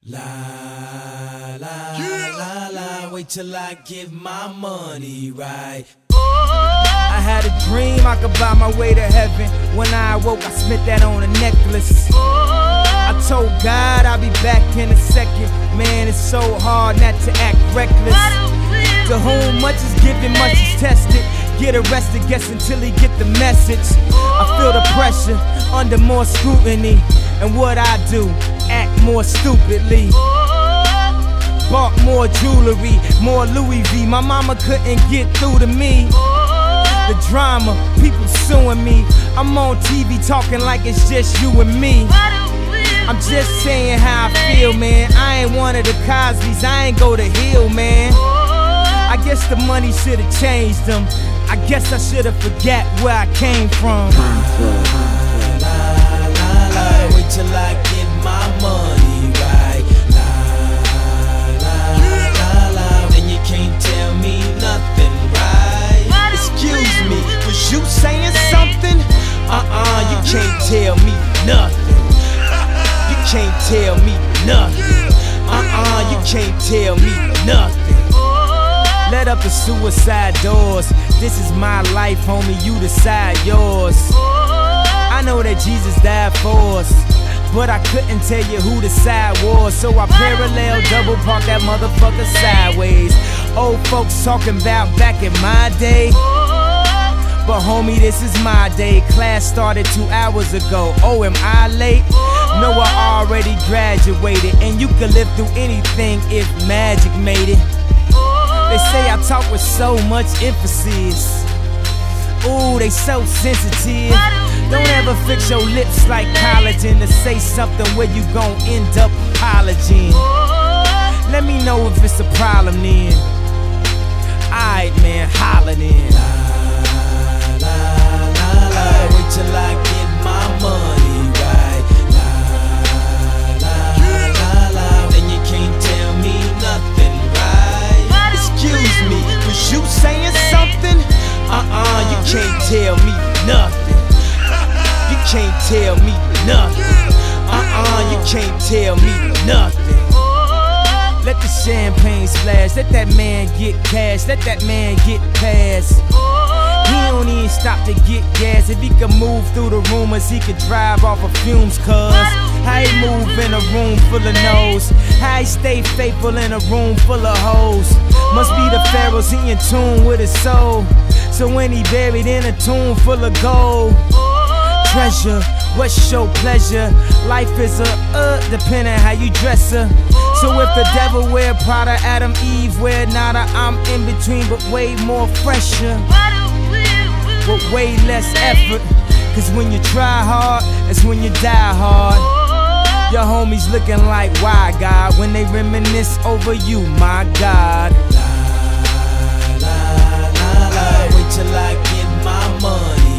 La la la la, wait till I get my money right. I had a dream I could buy my way to heaven. When I awoke, I spent that on a necklace. I told God I'll be back in a second. Man, it's so hard not to act reckless. To whom much is given, much is tested. Get arrested, guess until he get the message. I feel the pressure, under more scrutiny. And what I do, act more stupidly. Bought more jewelry, more Louis V. My mama couldn't get through to me. The drama, people suing me. I'm on TV talking like it's just you and me. I'm just saying how I feel, man. I ain't one of the Cosbys, I ain't go to Hill, man. I guess the money should've changed them. I guess I should've forgot where I came from. Wait till I get my money right. Then you can't tell me nothing, right? Excuse me, was you saying something? You can't tell me nothing. You can't tell me nothing. You can't tell me nothing. Let up the suicide doors. This is my life, homie, you decide yours. I know that Jesus died for us, but I couldn't tell you who the side was. So I parallel double park that motherfucker sideways. Old folks talking about back in my day, but homie, this is my day. Class started 2 hours ago. Oh, am I late? No, I already graduated. And you could live through anything if magic made it. They say I talk with so much emphasis. Ooh, they so sensitive. Don't ever fix your lips like collagen to say something where you gon' end up apologizing. Let me know if it's a problem then. Alright, man, holla then. Wait till I get my money right. Then you can't tell me nothing, right? Excuse me, was you saying something? You can't tell me nothing. You can't tell me nothing. You can't tell me nothing. Let the champagne splash, let that man get cash, let that man get past. He don't even stop to get gas. If he could move through the rumors, he could drive off of fumes, cuz how he move in a room full of no's, how he stay faithful in a room full of hoes. Must be the pharaohs, he in tune with his soul. So when he buried in a tomb full of gold, treasure, what's your pleasure? Life is a depending how you dress her. So if the devil wear Prada, Adam, Eve wear nada, I'm in between but way more fresher, with way less effort. Cause when you try hard, that's when you die hard. Your homies looking like, why God? When they reminisce over you, my God. Wait till I get my money